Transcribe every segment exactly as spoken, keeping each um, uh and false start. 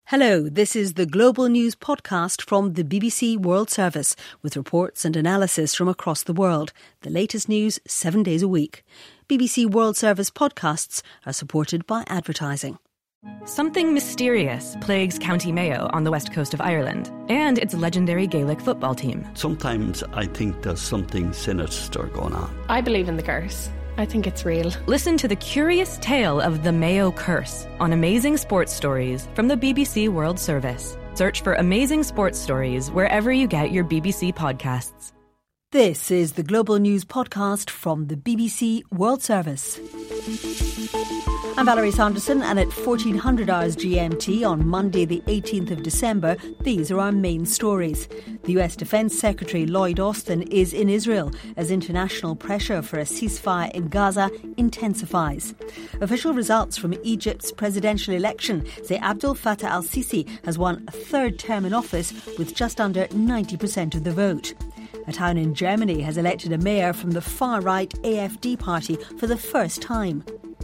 Hello, this is the Global News podcast from the B B C World Service with reports and analysis from across the world. The latest news seven days a week. B B C World Service podcasts are supported by advertising. Something mysterious plagues County Mayo on the west coast of Ireland and its legendary Gaelic football team. Sometimes I think there's something sinister going on. I believe in the curse. I think it's real. Listen to the curious tale of the Mayo Curse on Amazing Sports Stories from the B B C World Service. Search for Amazing Sports Stories wherever you get your B B C podcasts. This is the Global News podcast from the B B C World Service. I'm Valerie Sanderson, and at fourteen hundred hours G M T on Monday the eighteenth of December, these are our main stories. The U S Defence Secretary Lloyd Austin is in Israel as international pressure for a ceasefire in Gaza intensifies. Official results from Egypt's presidential election say Abdel Fattah al-Sisi has won a third term in office with just under ninety percent of the vote. A town in Germany has elected a mayor from the far-right A F D party for the first time.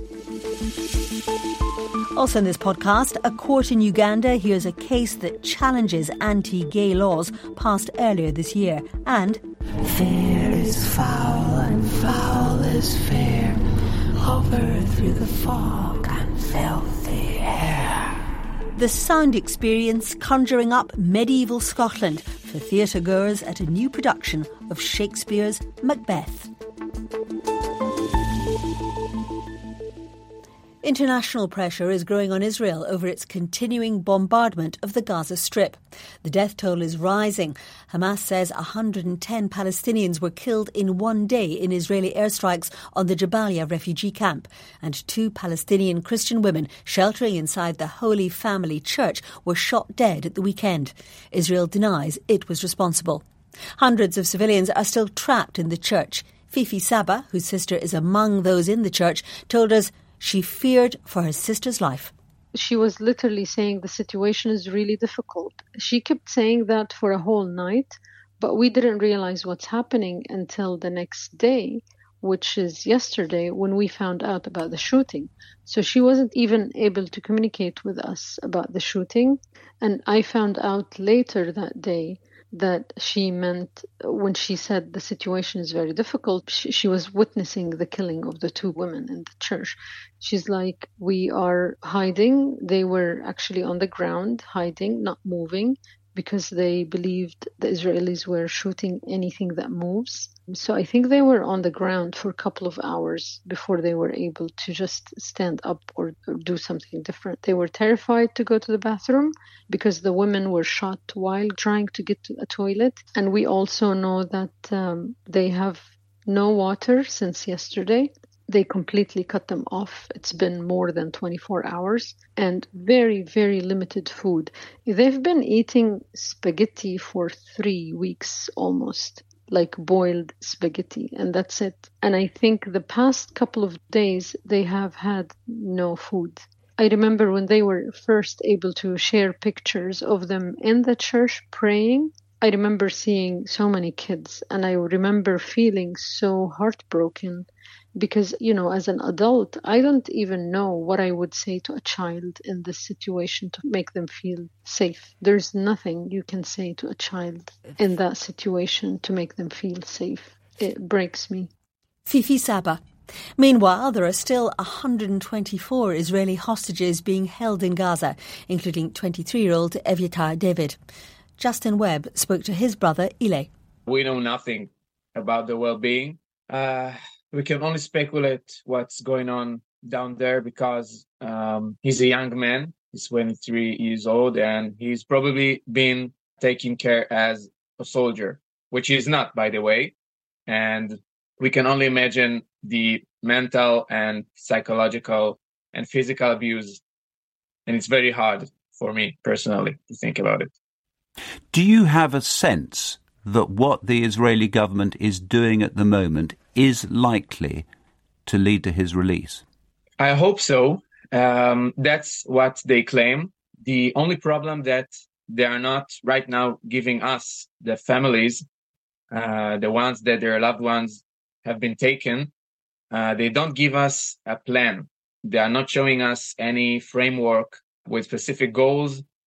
Also in this podcast, a court in Uganda hears a case that challenges anti-gay laws passed earlier this year. And fair is foul and foul is fair, hover through the fog and filthy air. The sound experience conjuring up medieval Scotland for theatre goers at a new production of Shakespeare's Macbeth. International pressure is growing on Israel over its continuing bombardment of the Gaza Strip. The death toll is rising. Hamas says one hundred ten Palestinians were killed in one day in Israeli airstrikes on the Jabalia refugee camp, and two Palestinian Christian women sheltering inside the Holy Family Church were shot dead at the weekend. Israel denies it was responsible. Hundreds of civilians are still trapped in the church. Fifi Saba, whose sister is among those in the church, told us she feared for her sister's life. She was literally saying the situation is really difficult. She kept saying that for a whole night, but we didn't realize what's happening until the next day, which is yesterday when we found out about the shooting. So she wasn't even able to communicate with us about the shooting. And I found out later that day that she meant when she said the situation is very difficult, she, she was witnessing the killing of the two women in the church. She's like, we are hiding. They were actually on the ground, hiding, not moving, because they believed the Israelis were shooting anything that moves. So I think they were on the ground for a couple of hours before they were able to just stand up or, or do something different. They were terrified to go to the bathroom because the women were shot while trying to get to a toilet. And we also know that um, they have no water since yesterday. They completely cut them off. It's been more than twenty-four hours and very, very limited food. They've been eating spaghetti for three weeks almost, like boiled spaghetti, and that's it. And I think the past couple of days, they have had no food. I remember when they were first able to share pictures of them in the church praying, I remember seeing so many kids, and I remember feeling so heartbroken. Because, you know, as an adult, I don't even know what I would say to a child in this situation to make them feel safe. There's nothing you can say to a child in that situation to make them feel safe. It breaks me. Fifi Saba. Meanwhile, there are still one hundred twenty-four Israeli hostages being held in Gaza, including twenty-three-year-old Evyatar David. Justin Webb spoke to his brother, Ile. We know nothing about their well-being. Uh... We can only speculate what's going on down there because um, he's a young man. He's twenty-three years old, and he's probably been taken care as a soldier, which he's not, by the way. And we can only imagine the mental and psychological and physical abuse. And it's very hard for me personally to think about it. Do you have a sense that what the Israeli government is doing at the moment is likely to lead to his release? I hope so. Um, that's what they claim. The only problem that they are not right now giving us, the families, uh, the ones that their loved ones have been taken, uh, they don't give us a plan. They are not showing us any framework with specific goals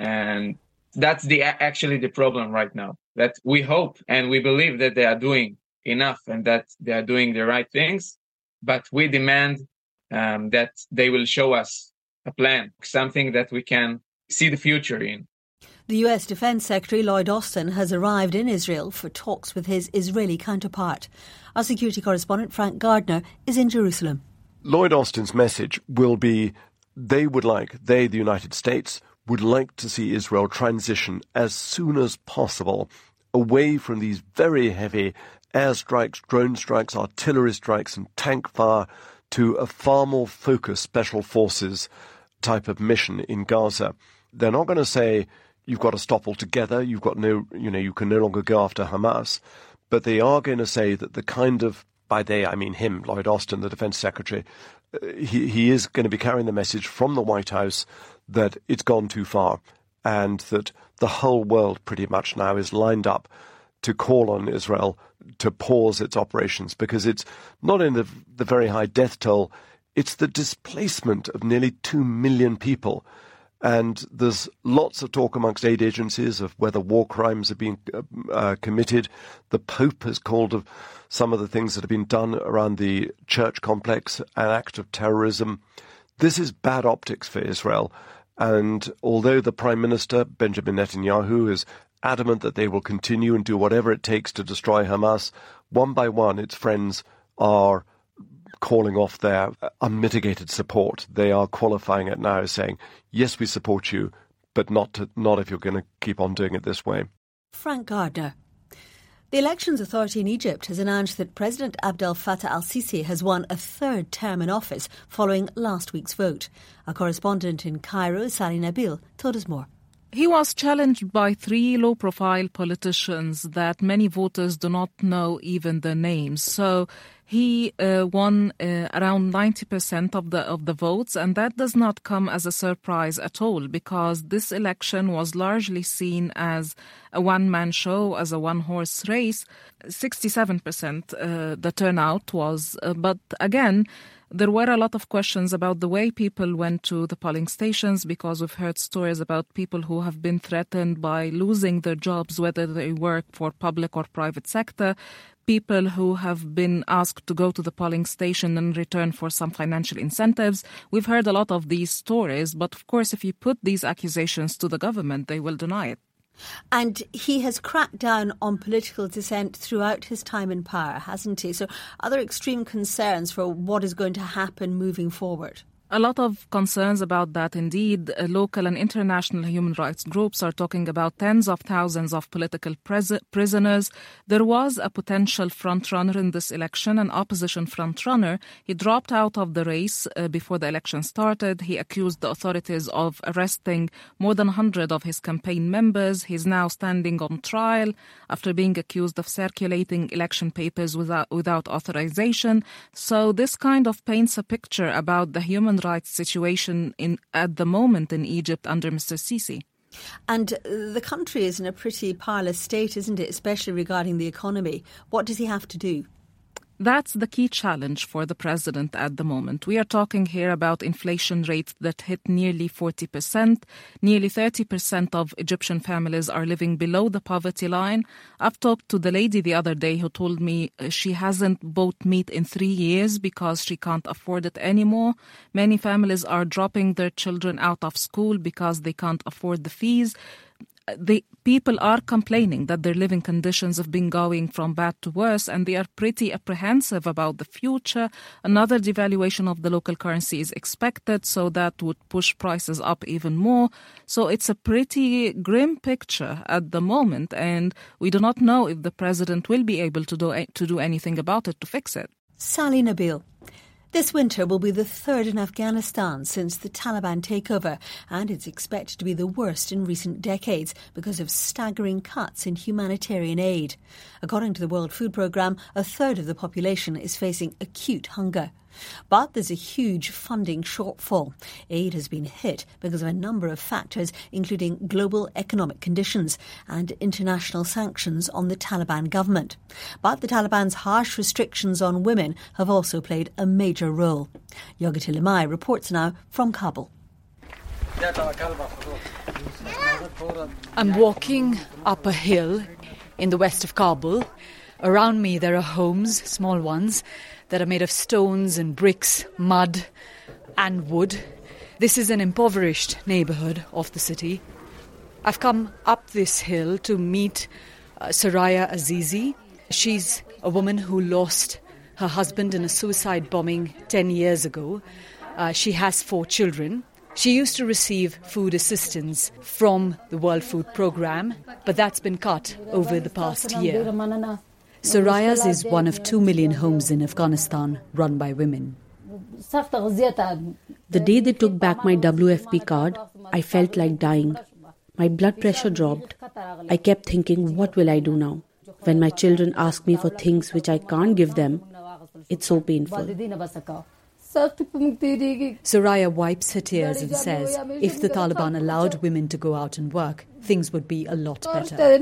And that's the actually the problem right now, that we hope and we believe that they are doing enough and that they are doing the right things, but we demand um, that they will show us a plan, something that we can see the future in. The U S Defence Secretary Lloyd Austin has arrived in Israel for talks with his Israeli counterpart. Our security correspondent Frank Gardner is in Jerusalem. Lloyd Austin's message will be they would like, they, the United States, would like to see Israel transition as soon as possible away from these very heavy airstrikes, drone strikes, artillery strikes and tank fire to a far more focused special forces type of mission in Gaza. They're not going to say you've got to stop altogether, you've got no, you know, you can no longer go after Hamas, but they are going to say that the kind of, by they I mean him, Lloyd Austin, the Defence Secretary, uh, he, he is going to be carrying the message from the White House that it's gone too far and that the whole world pretty much now is lined up to call on Israel to pause its operations, because it's not in the, the very high death toll, it's the displacement of nearly two million people. And there's lots of talk amongst aid agencies of whether war crimes are being uh, uh, committed. The Pope has called of some of the things that have been done around the church complex an act of terrorism. This is bad optics for Israel. And although the Prime Minister, Benjamin Netanyahu, is adamant that they will continue and do whatever it takes to destroy Hamas, one by one its friends are calling off their unmitigated support. They are qualifying it now, saying, yes, we support you, but not to, not if you're going to keep on doing it this way. Frank Gardner. The Elections Authority in Egypt has announced that President Abdel Fattah al-Sisi has won a third term in office following last week's vote. Our correspondent in Cairo, Sally Nabil, told us more. He was challenged by three low-profile politicians that many voters do not know even their names. So he uh, won uh, around ninety percent of the of the votes, and that does not come as a surprise at all, because this election was largely seen as a one-man show, as a one-horse race. sixty-seven percent uh, the turnout was, uh, but again, there were a lot of questions about the way people went to the polling stations, because we've heard stories about people who have been threatened by losing their jobs, whether they work for public or private sector, people who have been asked to go to the polling station in return for some financial incentives. We've heard a lot of these stories, but of course, if you put these accusations to the government, they will deny it. And he has cracked down on political dissent throughout his time in power, hasn't he? So are there extreme concerns for what is going to happen moving forward? A lot of concerns about that indeed. Uh, local and international human rights groups are talking about tens of thousands of political pres- prisoners. There was a potential frontrunner in this election, an opposition frontrunner. He dropped out of the race uh, before the election started. He accused the authorities of arresting more than one hundred of his campaign members. He's now standing on trial after being accused of circulating election papers without, without authorization. So this kind of paints a picture about the human rights situation in at the moment in Egypt under Mister Sisi. And the country is in a pretty parlous state, isn't it, especially regarding the economy? What does he have to do? That's the key challenge for the president at the moment. We are talking here about inflation rates that hit nearly forty percent. Nearly thirty percent of Egyptian families are living below the poverty line. I've talked to the lady the other day who told me she hasn't bought meat in three years because she can't afford it anymore. Many families are dropping their children out of school because they can't afford the fees. The people are complaining that their living conditions have been going from bad to worse, and they are pretty apprehensive about the future. Another devaluation of the local currency is expected, so that would push prices up even more. So it's a pretty grim picture at the moment, and we do not know if the president will be able to do to do anything about it to fix it. Sally Nabil. This winter will be the third in Afghanistan since the Taliban takeover, and it's expected to be the worst in recent decades because of staggering cuts in humanitarian aid. According to the World Food Programme, a third of the population is facing acute hunger. But there's a huge funding shortfall. Aid has been hit because of a number of factors, including global economic conditions and international sanctions on the Taliban government. But the Taliban's harsh restrictions on women have also played a major role. Yogita Limai reports now from Kabul. I'm walking up a hill in the west of Kabul. Around me there are homes, small ones, that are made of stones and bricks, mud and wood. This is an impoverished neighbourhood of the city. I've come up this hill to meet uh, Soraya Azizi. She's a woman who lost her husband in a suicide bombing ten years ago. Uh, she has four children. She used to receive food assistance from the World Food Programme, but that's been cut over the past year. Soraya's is one of two million homes in Afghanistan run by women. The day they took back my W F P card, I felt like dying. My blood pressure dropped. I kept thinking, what will I do now? When my children ask me for things which I can't give them, it's so painful. Soraya wipes her tears and says if the Taliban allowed women to go out and work, things would be a lot better.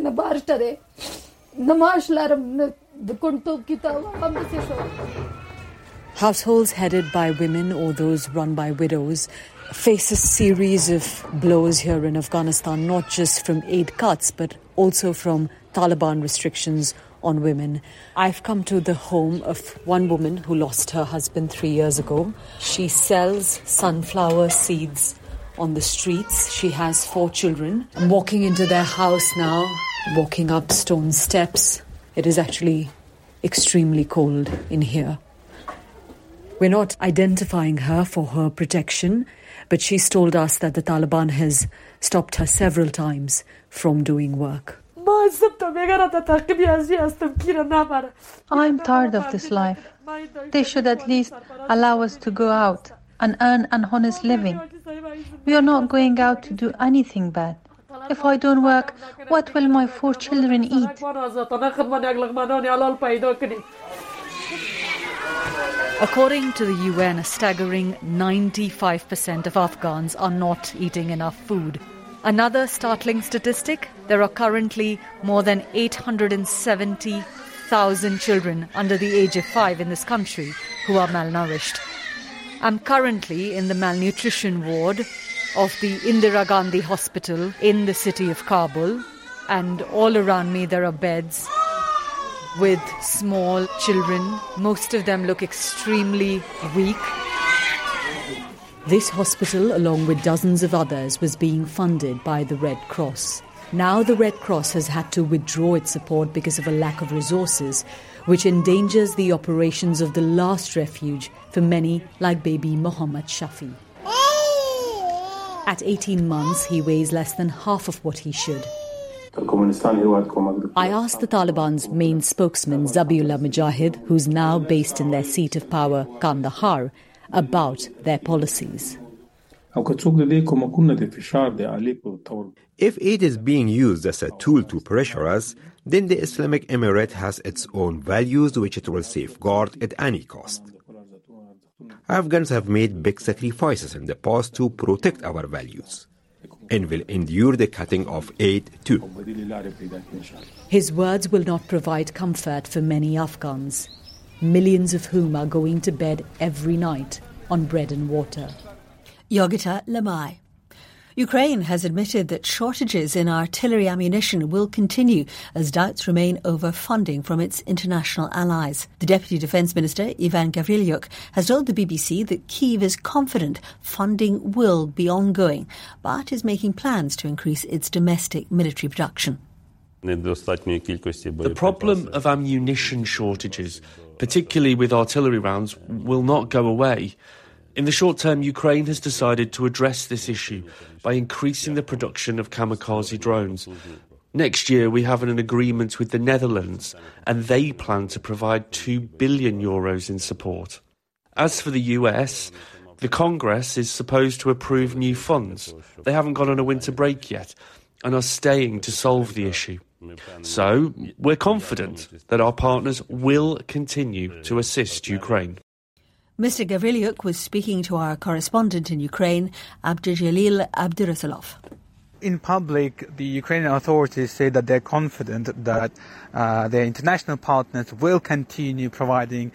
Households headed by women or those run by widows face a series of blows here in Afghanistan, not just from aid cuts, but also from Taliban restrictions on women. I've come to the home of one woman who lost her husband three years ago. She sells sunflower seeds on the streets. She has four children. I'm walking into their house now, walking up stone steps. It is actually extremely cold in here. We're not identifying her for her protection, but she's told us that the Taliban has stopped her several times from doing work. I'm tired of this life. They should at least allow us to go out and earn an honest living. We are not going out to do anything bad. If I don't work, what will my four children eat? According to the U N, a staggering ninety-five percent of Afghans are not eating enough food. Another startling statistic, there are currently more than eight hundred seventy thousand children under the age of five in this country who are malnourished. I'm currently in the malnutrition ward of the Indira Gandhi Hospital in the city of Kabul, and all around me there are beds with small children. Most of them look extremely weak. This hospital, along with dozens of others, was being funded by the Red Cross. Now the Red Cross has had to withdraw its support because of a lack of resources, which endangers the operations of the last refuge for many like baby Mohammad Shafi. At eighteen months, he weighs less than half of what he should. I asked the Taliban's main spokesman, Zabiullah Mujahid, who's now based in their seat of power, Kandahar, about their policies. If it is being used as a tool to pressure us, then the Islamic Emirate has its own values which it will safeguard at any cost. Afghans have made big sacrifices in the past to protect our values and will endure the cutting of aid too. His words will not provide comfort for many Afghans, millions of whom are going to bed every night on bread and water. Yogita Lamai. Ukraine has admitted that shortages in artillery ammunition will continue as doubts remain over funding from its international allies. The Deputy Defence Minister, Ivan Gavrilyuk, has told the B B C that Kyiv is confident funding will be ongoing, but is making plans to increase its domestic military production. The problem of ammunition shortages, particularly with artillery rounds, will not go away. In the short term, Ukraine has decided to address this issue by increasing the production of kamikaze drones. Next year, we have an agreement with the Netherlands, and they plan to provide two billion euros in support. As for the U S, the Congress is supposed to approve new funds. They haven't gone on a winter break yet and are staying to solve the issue. So, we're confident that our partners will continue to assist Ukraine. Mister Gavrilyuk was speaking to our correspondent in Ukraine, Abdijalil Abdurasulov. In public, the Ukrainian authorities say that they're confident that uh, their international partners will continue providing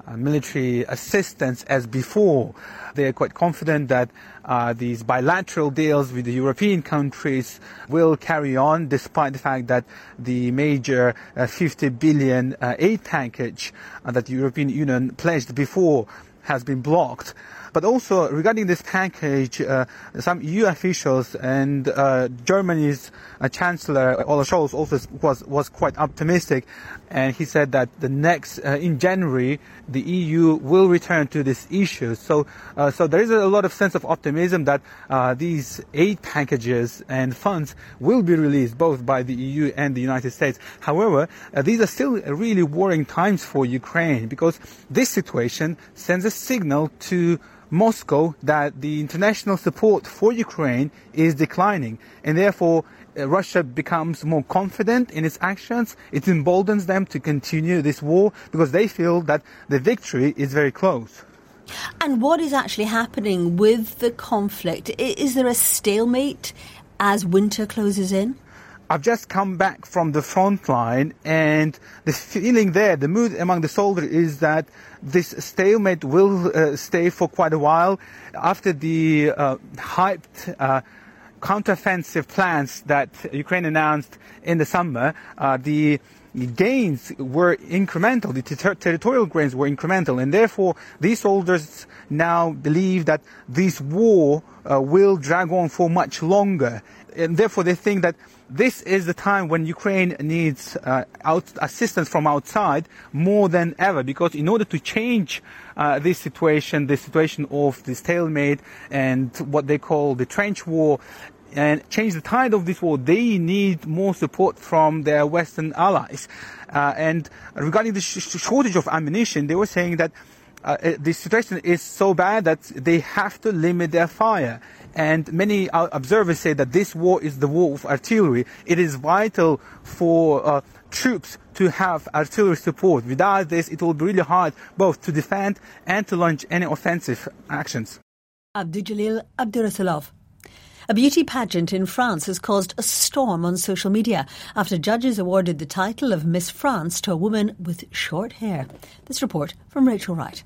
uh, military assistance as before. They are quite confident that uh, these bilateral deals with the European countries will carry on, despite the fact that the major uh, fifty billion uh, aid package uh, that the European Union pledged before has been blocked. But also regarding this package, uh, some E U officials and uh, Germany's uh, Chancellor Olaf Scholz also was was quite optimistic, and he said that the next uh, in January the E U will return to this issue. So, uh, so there is a lot of sense of optimism that uh, these aid packages and funds will be released both by the E U and the United States. However, uh, these are still really worrying times for Ukraine, because this situation sends a signal to Moscow that the international support for Ukraine is declining, and therefore uh, Russia becomes more confident in its actions. It emboldens them to continue this war because they feel that the victory is very close. And what is actually happening with the conflict? Is there a stalemate as winter closes in? I've just come back from the front line, and the feeling there, the mood among the soldiers is that this stalemate will uh, stay for quite a while. After the uh, hyped uh, counteroffensive plans that Ukraine announced in the summer, uh, the gains were incremental, the ter- territorial gains were incremental, and therefore these soldiers now believe that this war uh, will drag on for much longer. And therefore they think that this is the time when Ukraine needs uh, out assistance from outside more than ever, because in order to change uh, this situation, the situation of the stalemate and what they call the trench war, and change the tide of this war, they need more support from their Western allies. Uh, and regarding the sh- shortage of ammunition, they were saying that uh, the situation is so bad that they have to limit their fire. And many observers say that this war is the war of artillery. It is vital for uh, troops to have artillery support. Without this, it will be really hard both to defend and to launch any offensive actions. Abdoujalil Abdurasulov. A beauty pageant in France has caused a storm on social media after judges awarded the title of Miss France to a woman with short hair. This report from Rachel Wright.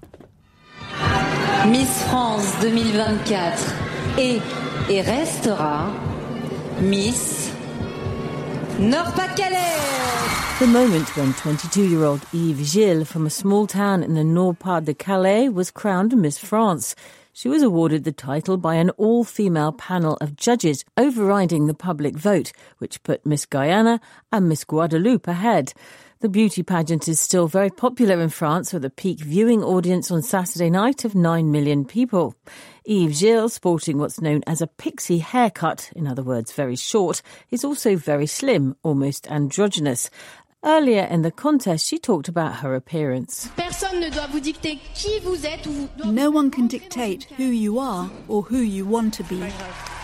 Miss France twenty twenty-four est et restera Miss Nord-Pas-de-Calais. The moment when twenty-two-year-old Yves Gilles from a small town in the Nord-Pas-de-Calais was crowned Miss France. She was awarded the title by an all-female panel of judges, overriding the public vote, which put Miss Guyana and Miss Guadeloupe ahead. The beauty pageant is still very popular in France, with a peak viewing audience on Saturday night of nine million people. Yves Gilles, sporting what's known as a pixie haircut, in other words very short, is also very slim, almost androgynous. Earlier in the contest, she talked about her appearance. No one can dictate who you are or who you want to be.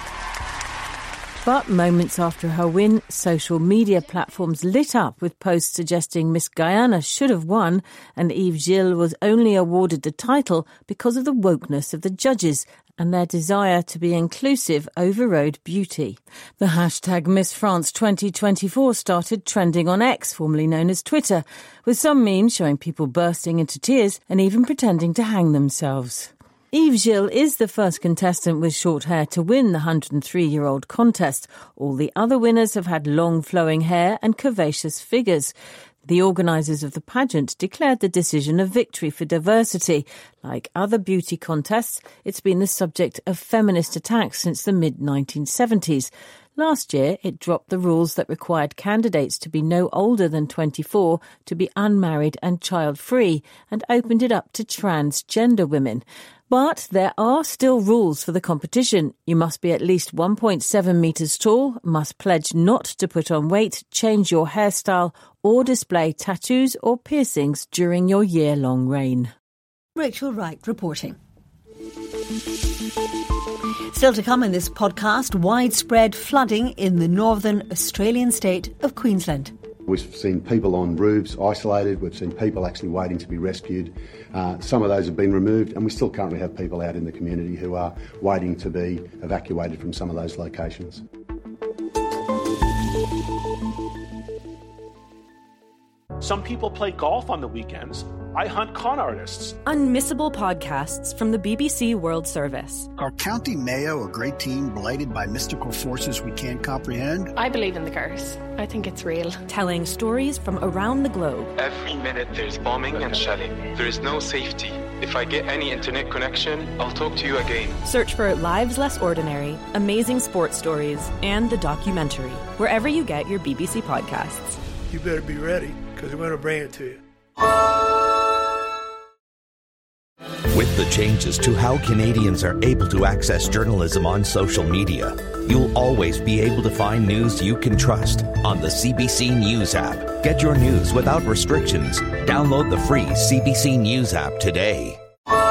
But moments after her win, social media platforms lit up with posts suggesting Miss Guyana should have won, and Yves Gilles was only awarded the title because of the wokeness of the judges and their desire to be inclusive overrode beauty. The hashtag Miss France twenty twenty-four started trending on X, formerly known as Twitter, with some memes showing people bursting into tears and even pretending to hang themselves. Yves Gilles is the first contestant with short hair to win the one hundred three-year-old contest. All the other winners have had long flowing hair and curvaceous figures. The organisers of the pageant declared the decision a victory for diversity. Like other beauty contests, it's been the subject of feminist attacks since the mid nineteen seventies. Last year, it dropped the rules that required candidates to be no older than twenty-four, to be unmarried and child-free, and opened it up to transgender women. But there are still rules for the competition. You must be at least one point seven metres tall, must pledge not to put on weight, change your hairstyle, or display tattoos or piercings during your year-long reign. Rachel Wright reporting. Still to come in this podcast, widespread flooding in the northern Australian state of Queensland. We've seen people on roofs isolated, we've seen people actually waiting to be rescued. Uh, some of those have been removed, and we still currently have people out in the community who are waiting to be evacuated from some of those locations. Some people play golf on the weekends. I hunt con artists. Unmissable podcasts from the B B C World Service. Are County Mayo a great team blighted by mystical forces we can't comprehend? I believe in the curse. I think it's real. Telling stories from around the globe. Every minute there's bombing and shelling. There is no safety. If I get any internet connection, I'll talk to you again. Search for Lives Less Ordinary, amazing sports stories, and the documentary, wherever you get your B B C podcasts. You better be ready, because we're going to bring it to you. With the changes to how Canadians are able to access journalism on social media, you'll always be able to find news you can trust on the C B C News app. Get your news without restrictions. Download the free C B C News app today.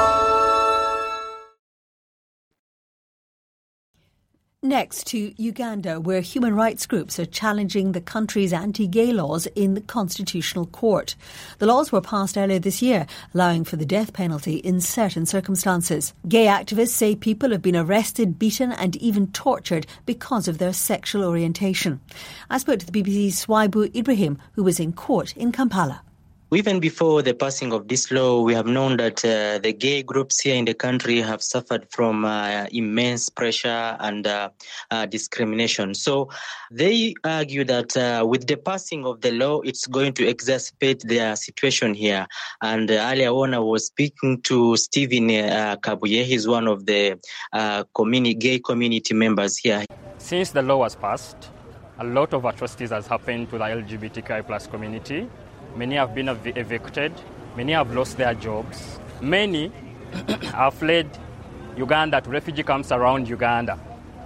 Next to Uganda, where human rights groups are challenging the country's anti-gay laws in the Constitutional Court. The laws were passed earlier this year, allowing for the death penalty in certain circumstances. Gay activists say people have been arrested, beaten and even tortured because of their sexual orientation. I spoke to the B B C's Swaibu Ibrahim, who was in court in Kampala. Even before the passing of this law, we have known that uh, the gay groups here in the country have suffered from uh, immense pressure and uh, uh, discrimination. So they argue that uh, with the passing of the law, it's going to exacerbate their situation here. And uh, earlier on, I was speaking to Stephen uh, Kabuye. He's one of the uh, communi- gay community members here. Since the law was passed, a lot of atrocities has happened to the L G B T Q I plus community. Many have been ev- evicted. Many have lost their jobs. Many have fled Uganda to refugee camps around Uganda.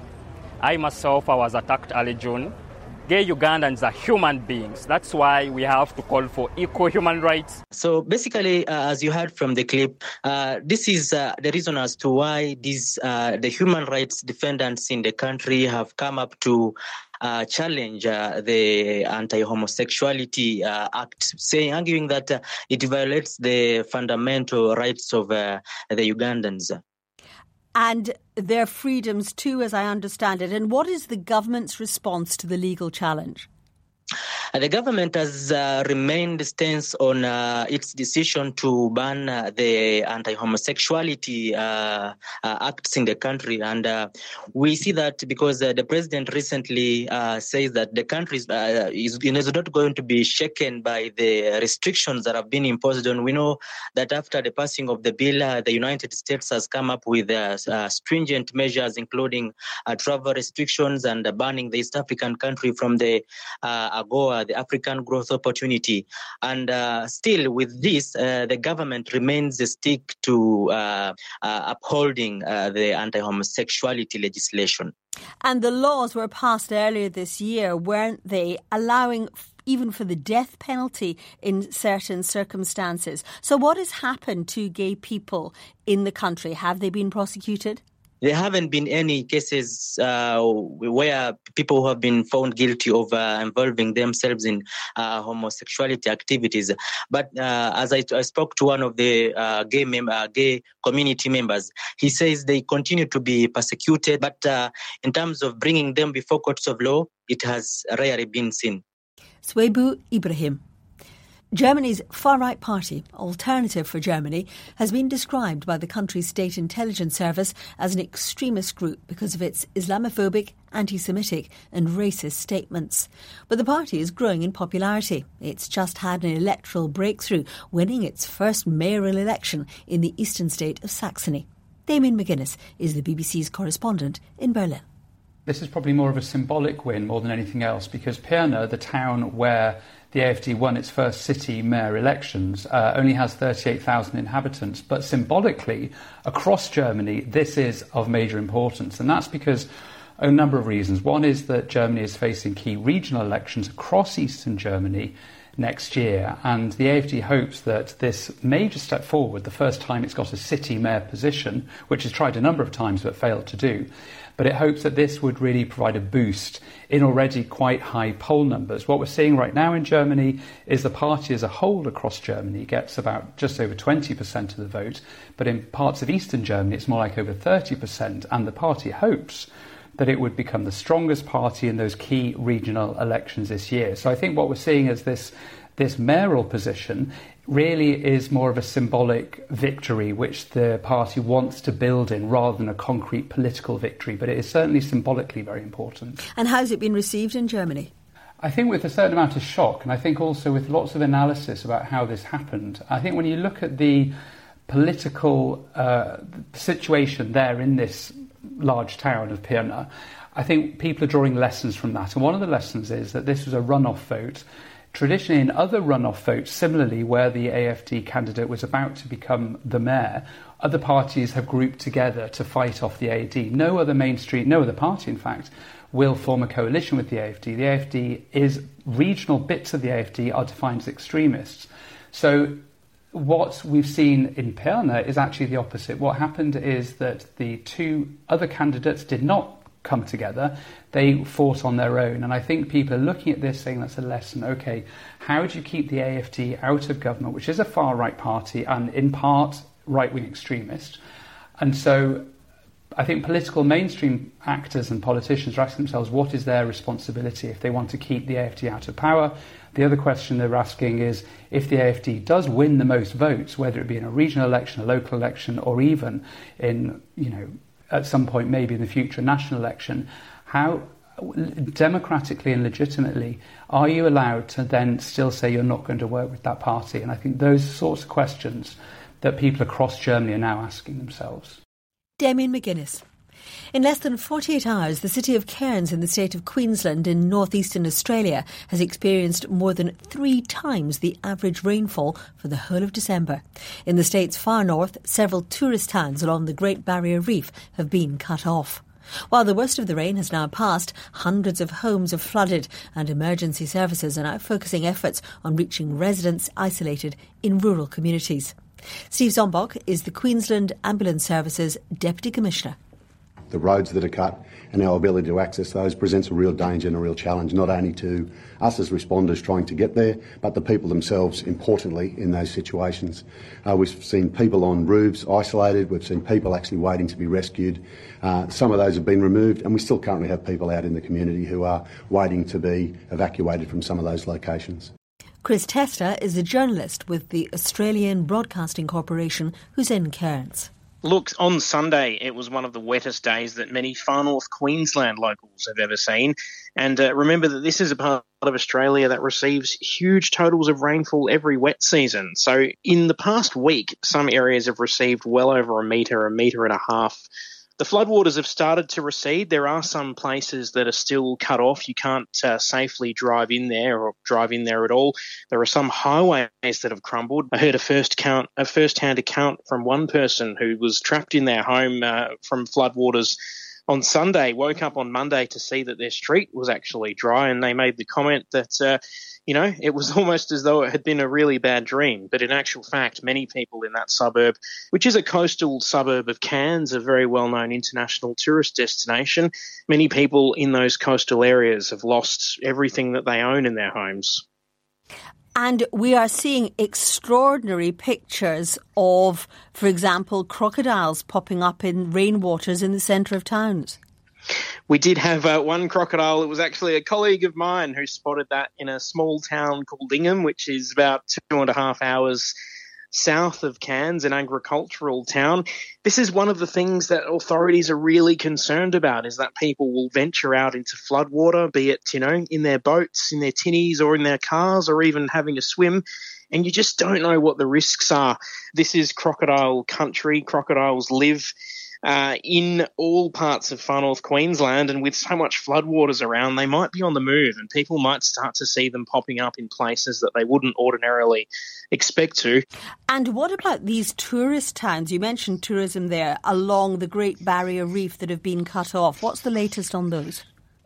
I myself, I was attacked early June. Gay Ugandans are human beings. That's why we have to call for equal human rights. So basically, uh, as you heard from the clip, uh, this is uh, the reason as to why these uh, the human rights defendants in the country have come up to Uh, challenge uh, the Anti-Homosexuality uh, Act, saying, arguing that uh, it violates the fundamental rights of uh, the Ugandans. And their freedoms too, as I understand it. And what is the government's response to the legal challenge? Uh, the government has uh, remained stance on uh, its decision to ban uh, the anti-homosexuality uh, uh, acts in the country. And uh, we see that because uh, the president recently uh, says that the country is, uh, is, is not going to be shaken by the restrictions that have been imposed on. We know that after the passing of the bill, uh, the United States has come up with uh, uh, stringent measures, including uh, travel restrictions and uh, banning the East African country from the uh, AGOA, the African Growth Opportunity. And uh, still with this, uh, the government remains stick to uh, uh, upholding uh, the anti-homosexuality legislation. And the laws were passed earlier this year, weren't they, allowing even for the death penalty in certain circumstances. So what has happened to gay people in the country? Have they been prosecuted? There haven't been any cases uh, where people who have been found guilty of uh, involving themselves in uh, homosexuality activities. But uh, as I, I spoke to one of the uh, gay, mem- uh, gay community members, he says they continue to be persecuted. But uh, in terms of bringing them before courts of law, it has rarely been seen. Swaibu Ibrahim. Germany's far-right party, Alternative for Germany, has been described by the country's state intelligence service as an extremist group because of its Islamophobic, anti-Semitic and racist statements. But the party is growing in popularity. It's just had an electoral breakthrough, winning its first mayoral election in the eastern state of Saxony. Damien McGuinness is the B B C's correspondent in Berlin. This is probably more of a symbolic win more than anything else, because Pirna, the town where the A F D won its first city mayor elections, uh, only has thirty-eight thousand inhabitants. But symbolically, across Germany, this is of major importance. And that's because a number of reasons. One is that Germany is facing key regional elections across eastern Germany next year. And the A F D hopes that this major step forward, the first time it's got a city mayor position, which it's tried a number of times but failed to do, but it hopes that this would really provide a boost in already quite high poll numbers. What we're seeing right now in Germany is the party as a whole across Germany gets about just over twenty percent of the vote, but in parts of eastern Germany it's more like over thirty percent, and the party hopes that it would become the strongest party in those key regional elections this year. So I think what we're seing is this This mayoral position really is more of a symbolic victory which the party wants to build in rather than a concrete political victory. But it is certainly symbolically very important. And how's it been received in Germany? I think with a certain amount of shock, and I think also with lots of analysis about how this happened. I think when you look at the political uh, situation there in this large town of Pirna, I think people are drawing lessons from that. And one of the lessons is that this was a runoff vote. Traditionally, in other runoff votes, similarly, where the A F D candidate was about to become the mayor, other parties have grouped together to fight off the A D. No other mainstream, no other party, in fact, will form a coalition with the A F D. The A F D is, regional bits of the A F D are defined as extremists. So what we've seen in Pirna is actually the opposite. What happened is that the two other candidates did not come together. They fought on their own. And I think people are looking at this saying that's a lesson. OK, how do you keep the A F D out of government, which is a far-right party and in part right-wing extremist? And so I think political mainstream actors and politicians are asking themselves what is their responsibility if they want to keep the A F D out of power. The other question they're asking is if the A F D does win the most votes, whether it be in a regional election, a local election, or even in, you know, at some point maybe in the future national election, how democratically and legitimately are you allowed to then still say you're not going to work with that party? And I think those sorts of questions that people across Germany are now asking themselves. Damien McGuinness. In less than forty-eight hours, the city of Cairns in the state of Queensland in northeastern Australia has experienced more than three times the average rainfall for the whole of December. In the state's far north, several tourist towns along the Great Barrier Reef have been cut off. While the worst of the rain has now passed, hundreds of homes have flooded and emergency services are now focusing efforts on reaching residents isolated in rural communities. Steve Zombok is the Queensland Ambulance Services Deputy Commissioner. The roads that are cut and our ability to access those presents a real danger and a real challenge, not only to us as responders trying to get there, but the people themselves, importantly, in those situations. Uh, we've seen people on roofs isolated, we've seen people actually waiting to be rescued. Uh, some of those have been removed, and we still currently have people out in the community who are waiting to be evacuated from some of those locations. Chris Testa is a journalist with the Australian Broadcasting Corporation who's in Cairns. Look, on Sunday, it was one of the wettest days that many far north Queensland locals have ever seen. And uh, remember that this is a part of Australia that receives huge totals of rainfall every wet season. So in the past week, some areas have received well over a metre, a metre and a half. The floodwaters have started to recede. There are some places that are still cut off. You can't uh, safely drive in there or drive in there at all. There are some highways that have crumbled. I heard a first count, a first-hand account from one person who was trapped in their home uh, from floodwaters on Sunday, woke up on Monday to see that their street was actually dry, and they made the comment that, uh, you know, it was almost as though it had been a really bad dream. But in actual fact, many people in that suburb, which is a coastal suburb of Cairns, a very well-known international tourist destination, many people in those coastal areas have lost everything that they own in their homes. And we are seeing extraordinary pictures of, for example, crocodiles popping up in rainwaters in the centre of towns. We did have uh, one crocodile. It was actually a colleague of mine who spotted that in a small town called Ingham, which is about two and a half hours south of Cairns, an agricultural town. This is one of the things that authorities are really concerned about, is that people will venture out into floodwater, be it, you know, in their boats, in their tinnies or in their cars, or even having a swim, and you just don't know what the risks are. This is crocodile country. Crocodiles live Uh, in all parts of far north Queensland, and with so much floodwaters around, they might be on the move, and people might start to see them popping up in places that they wouldn't ordinarily expect to. And what about these tourist towns? You mentioned tourism there along the Great Barrier Reef that have been cut off. What's the latest on those?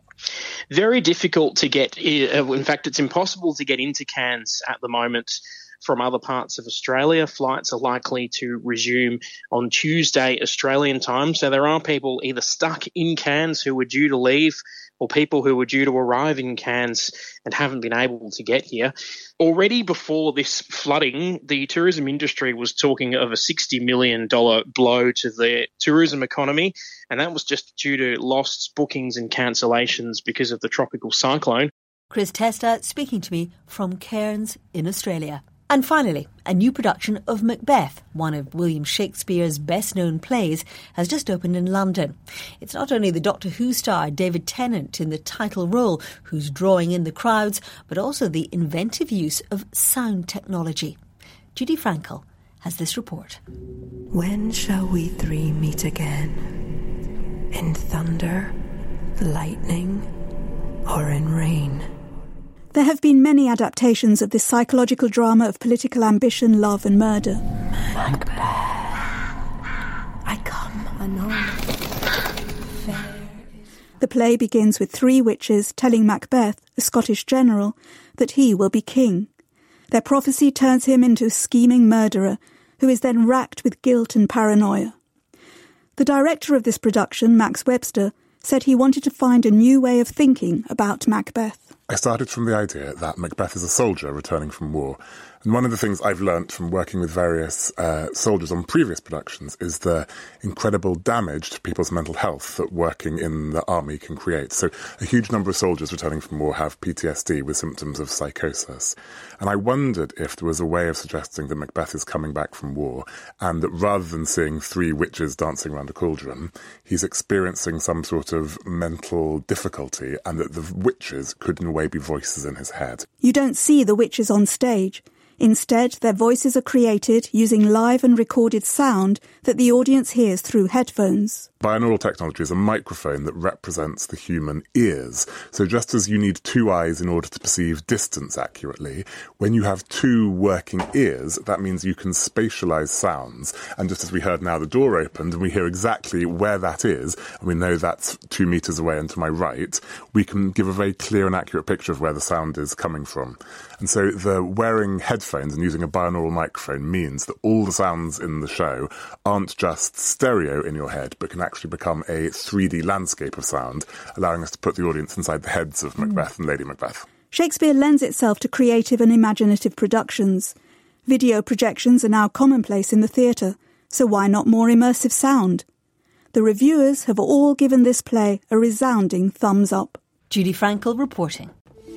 Very difficult to get. In fact, it's impossible to get into Cairns at the moment from other parts of Australia. Flights are likely to resume on Tuesday Australian time. So there are people either stuck in Cairns who were due to leave, or people who were due to arrive in Cairns and haven't been able to get here. Already before this flooding, the tourism industry was talking of a sixty million dollars blow to the tourism economy, and that was just due to lost bookings and cancellations because of the tropical cyclone. Chris Testa speaking to me from Cairns in Australia. And finally, a new production of Macbeth, one of William Shakespeare's best-known plays, has just opened in London. It's not only the Doctor Who star David Tennant in the title role who's drawing in the crowds, but also the inventive use of sound technology. Judy Frankel has this report. When shall we three meet again? In thunder, lightning, or in rain? There have been many adaptations of this psychological drama of political ambition, love and murder. Macbeth, I come anon. The play begins with three witches telling Macbeth, a Scottish general, that he will be king. Their prophecy turns him into a scheming murderer, who is then racked with guilt and paranoia. The director of this production, Max Webster, said he wanted to find a new way of thinking about Macbeth. I started from the idea that Macbeth is a soldier returning from war. And one of the things I've learnt from working with various uh, soldiers on previous productions is the incredible damage to people's mental health that working in the army can create. So a huge number of soldiers returning from war have P T S D with symptoms of psychosis. And I wondered if there was a way of suggesting that Macbeth is coming back from war and that rather than seeing three witches dancing around a cauldron, he's experiencing some sort of mental difficulty and that the witches could in a way be voices in his head. You don't see the witches on stage. Instead, their voices are created using live and recorded sound that the audience hears through headphones. Binaural technology is a microphone that represents the human ears. So just as you need two eyes in order to perceive distance accurately, when you have two working ears, that means you can spatialize sounds. And just as we heard now, the door opened and we hear exactly where that is, and we know that's two meters away and to my right, we can give a very clear and accurate picture of where the sound is coming from. And so the wearing headphones and using a binaural microphone means that all the sounds in the show aren't just stereo in your head, but can actually become a three D landscape of sound, allowing us to put the audience inside the heads of Macbeth mm. and Lady Macbeth. Shakespeare lends itself to creative and imaginative productions. Video projections are now commonplace in the theatre, so why not more immersive sound? The reviewers have all given this play a resounding thumbs up. Judy Frankel reporting.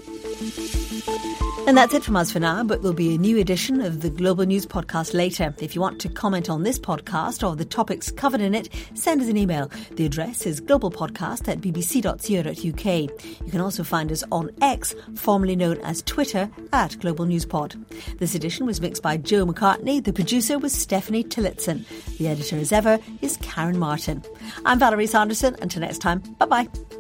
And that's it from us for now, but there'll be a new edition of the Global News Podcast later. If you want to comment on this podcast or the topics covered in it, send us an email. The address is globalpodcast at b b c dot co dot u k. You can also find us on X, formerly known as Twitter, at Global News Pod. This edition was mixed by Joe McCartney. The producer was Stephanie Tillotson. The editor, as ever, is Karen Martin. I'm Valerie Sanderson. Until next time, bye-bye.